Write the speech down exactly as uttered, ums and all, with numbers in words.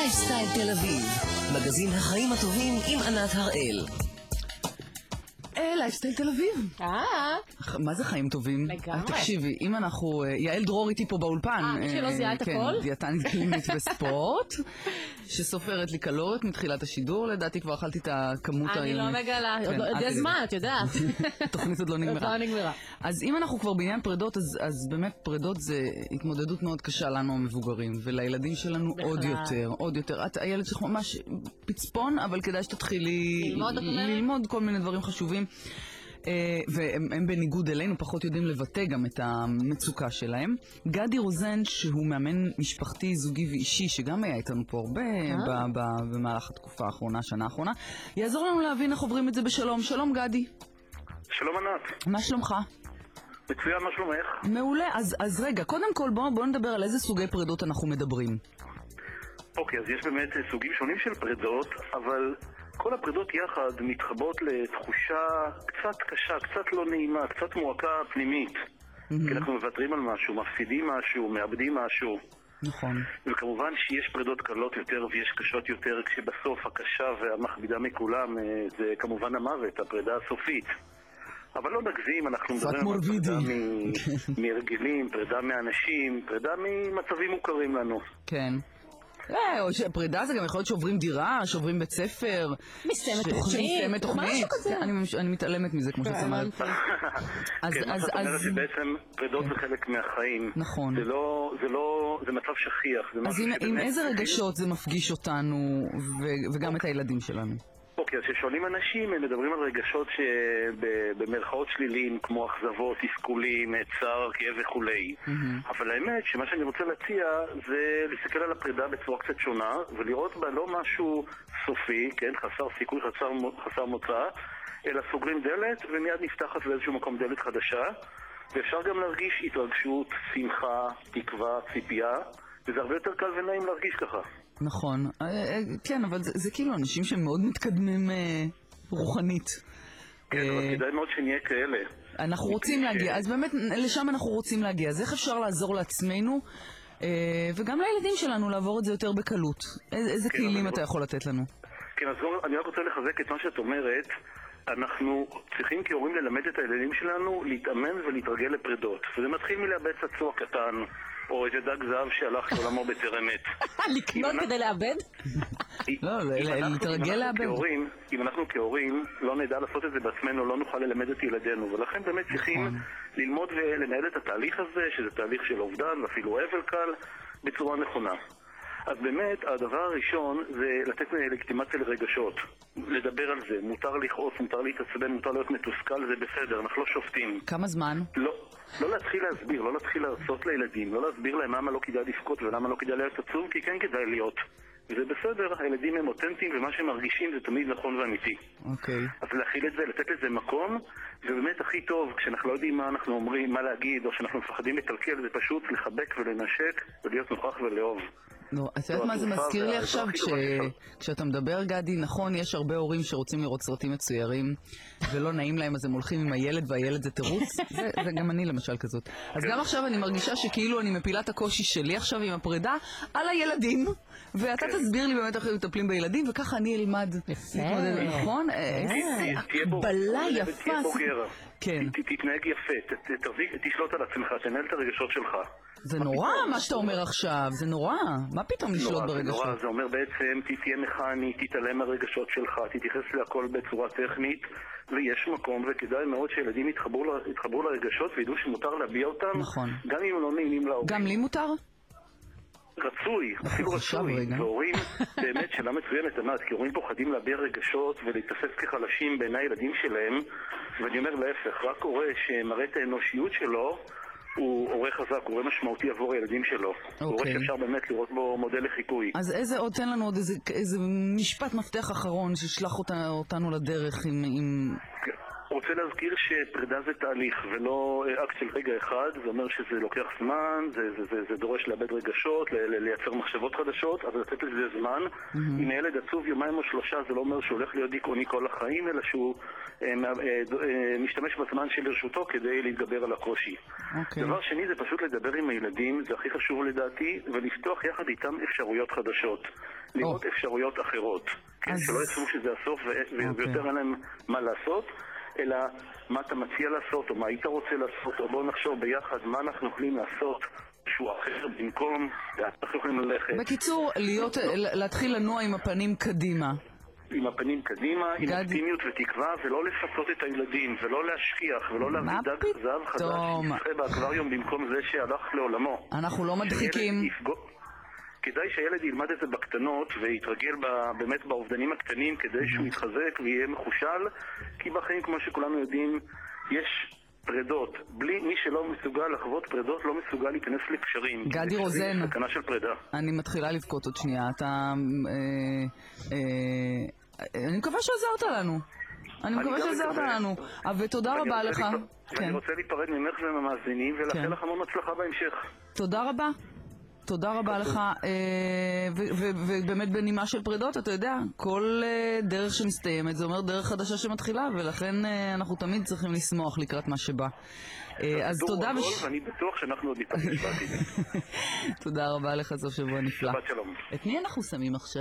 לייפסטייל תל אביב, מגזין החיים הטובים עם ענת הראל. אה, לייפסטייל תל אביב. אה. מה זה חיים טובים? לגמרי. תקשיבי, אם אנחנו... יעל דרור איתי פה באולפן. אה, מי שלא זיהה את הכל? כן, דיאטנית קלינית בספורט, שסופרת לי קלוריות מתחילת השידור, לדעתי כבר אכלתי את הכמות היום. אני לא מגלה, זה זמן, את יודעת. התוכנית עוד לא נגמרה. לא נגמרה. אז אם אנחנו כבר בעניין פרידות, אז באמת פרידות זה התמודדות מאוד קשה לנו המבוגרים, ולילדים שלנו עוד יותר, עוד יותר. את הילד שלך ממש פצפון, אבל כדאי שתתחילי ללמוד כל מיני דברים חשובים. והם בניגוד אלינו פחות יודעים לבטא גם את המצוקה שלהם. גדי רוזן, שהוא מאמן משפחתי, זוגי ואישי, שגם היה איתנו פה הרבה במהלך התקופה האחרונה, השנה האחרונה, יעזור לנו להבין איך עוברים את זה בשלום. שלום גדי. שלום ענת. מה שלומך? מצוין, מה שלומך? מעולה. אז, אז רגע, קודם כל בואו בוא נדבר על איזה סוגי פרידות אנחנו מדברים. אוקיי, אז יש באמת סוגים שונים של פרידות, אבל כל הפרידות יחד מתחברות לתחושה קצת קשה, קצת לא נעימה, קצת מועקה פנימית. Mm-hmm. כי אנחנו מוותרים על משהו, מפסידים משהו, מאבדים משהו. נכון. וכמובן שיש פרידות קלות יותר ויש קשות יותר, כשבסוף הקשה והמכבידה מכולם זה כמובן המוות, הפרידה הסופית. אבל לא נגזים, אנחנו מדברים על פרידה מהרגלים, פרידה מאנשים, פרידה ממצבים מוכרים לנו. כן. פרידה זה גם יכול להיות שעוברים דירה, שעוברים בית ספר, מסתיימת תוכנית, משהו כזה. אני מתעלמת מזה, כמו שאת אומרת. כן, מה שאת אומרת שבעצם פרידות זה חלק מהחיים. נכון. זה מצב שכיח. אז עם איזה רגשות זה מפגיש אותנו וגם את הילדים שלנו? אוקיי, אז כששואלים אנשים, הם מדברים על רגשות שבמרכאות שליליים, כמו אכזבות, תסכולים, צער, כאב וכולי. אבל האמת שמה שאני רוצה להציע זה להסתכל על הפרידה בצורה קצת שונה, ולראות בה לא משהו סופי, כן, חסר סיכוי, חסר, חסר מוצא, אלא סוגרים דלת ומיד נפתחת באיזשהו מקום דלת חדשה, ואפשר גם להרגיש התרגשות, שמחה, תקווה, ציפייה, וזה הרבה יותר קל ונעים להרגיש ככה. נכון, כן, אבל זה, זה כאילו אנשים שהם מאוד מתקדמים אה, רוחנית. כן, אה, אבל כדאי מאוד שנהיה כאלה. אנחנו רוצים ש... להגיע, אז באמת לשם אנחנו רוצים להגיע. אז איך אפשר לעזור לעצמנו אה, וגם לילדים שלנו לעבור את זה יותר בקלות? איזה כן, כלים אתה יכול לתת לנו? כן, אז אני רק רוצה לחזק את מה שאת אומרת. אנחנו צריכים כהורים ללמד את הילדים שלנו להתאמן ולהתרגל לפרידות. וזה מתחיל מלאבד צעצוע קטן, או איזה דג זהב שהלך לעולמו בטרם עת. לקנות כדי לאבד? לא, להתרגל לאבד. אם אנחנו כהורים לא נדע לעשות את זה בעצמנו, לא נוכל ללמד את ילדינו. ולכן באמת צריכים ללמוד ולנהל את התהליך הזה, שזה תהליך של אובדן ואפילו אבל קל, בצורה נכונה. אז באמת, הדבר הראשון זה לתת לגיטימציה לרגשות. לדבר על זה. מותר לכעוס, מותר להתעצבן, מותר להיות מתוסכל, זה בסדר, אנחנו לא שופטים. כמה זמן? לא. לא להתחיל להסביר, לא להתחיל להרצות לילדים, לא להסביר להם למה לא כדאי לבכות ולמה לא כדאי להיות עצוב, כי כן כדאי להיות. וזה בסדר, הילדים הם אותנטיים ומה שהם מרגישים זה תמיד נכון ואמיתי. אוקיי. אז להכיל את זה, לתת לזה מקום, זה באמת הכי טוב, כשאנחנו לא יודעים מה אנחנו אומרים, מה להגיד, או שאנחנו מפחדים לקלקל, זה פשוט לחבק ולנשק ולהיות נוכח ולאהוב. לא, את יודעת מה זה מזכיר לי עכשיו? כשאתה מדבר גדי, נכון, יש הרבה הורים שרוצים לראות סרטים מצוירים ולא נעים להם, אז הם הולכים עם הילד והילד זה תירוץ. זה גם אני למשל כזאת. אז גם עכשיו אני מרגישה שכאילו אני מפילה את הקושי שלי עכשיו עם הפרידה על הילדים, ואתה תסביר לי באמת איך מטפלים בילדים, וככה אני אלמד להתמודד, נכון? בלה יפה. כן. תתנהג יפה, תשלוט על עצמך, תנהל את הרגשות שלך. זה נורא מה שאתה אומר עכשיו, זה נורא. מה פתאום לשלוט ברגשות? זה אומר בעצם, תהיה מכני, תתעלם מהרגשות שלך, תתייחס להכל בצורה טכנית, ויש מקום, וכדאי מאוד שילדים יתחברו לרגשות וידעו שמותר להביע אותם, גם אם לא נעימים להורים. גם לי מותר? רצוי, אפילו רצוי, והורים באמת שאלה מצוינת ענת, כי הורים פוחדים להביע רגשות ולהתאסף כחלשים בעיני הילדים שלהם, ואני אומר להפך, רק הורה שמראה את האנושיות שלו הוא הורה חזק, הוא הורה משמעותי עבור הילדים שלו. הוא הורה שאפשר באמת לראות בו מודל לחיקוי. אז איזה עוד, תן לנו עוד איזה משפט מפתח אחרון שישלח אותנו לדרך עם... רוצה להזכיר שפרידה זה תהליך ולא אקט של רגע אחד. זה אומר שזה לוקח זמן, זה, זה, זה, זה דורש לאבד רגשות, לייצר מחשבות חדשות, אז לתת לזה זמן. Mm-hmm. אם הילד עצוב יומיים או שלושה, זה לא אומר שהוא הולך להיות דיכאוני כל החיים, אלא שהוא אה, אה, אה, משתמש בזמן שלרשותו כדי להתגבר על הקושי. Okay. דבר שני זה פשוט לדבר עם הילדים, זה הכי חשוב לדעתי, ולפתוח יחד איתם אפשרויות חדשות. לראות oh. אפשרויות אחרות. כן, שלא יצאו שזה הסוף ויותר אין להם מה לעשות, אלא מה אתה מציע לעשות או מה היית רוצה לעשות, או בואו נחשוב ביחד מה אנחנו יכולים לעשות שהוא אחר במקום אנחנו יכולים ללכת. בקיצור, להיות, להתחיל לנוע עם הפנים קדימה. עם הפנים קדימה, עם אופטימיות ותקווה, ולא לפצות את הילדים, ולא להשכיח, ולא להביא דג זהב חדש שיפחה באקווריום במקום זה שהלך לעולמו. אנחנו לא מדחיקים. כדאי שהילד ילמד את זה בקטנות ויתרגל באמת באובדנים הקטנים כדי שהוא יתחזק ויהיה מחושל, כי בחיים כמו שכולנו יודעים יש פרדות. בלי מי שלא מסוגל לחוות פרדות לא מסוגל להיכנס לקשרים. גדי רוזן, סכנה של פרידה. אני מתחילה לבכות עוד שנייה. אתה... אה, אה, אני מקווה שעזרת לנו. אני מקווה שעזרת לנו. ותודה רבה לך. אני רוצה להיפרד ממך ומהמאזינים ולאחל לך המון הצלחה בהמשך. תודה רבה. תודה רבה לך, ובאמת בנימה של פרידות, אתה יודע, כל דרך שמסתיימת, זה אומר דרך חדשה שמתחילה, ולכן אנחנו תמיד צריכים לשמוח לקראת מה שבא. אז תודה וש... ואני בטוח שאנחנו עוד ניפגש בעתיד. תודה רבה לך, סוף שבוע נפלא. שבת שלום. את מי אנחנו שמים עכשיו?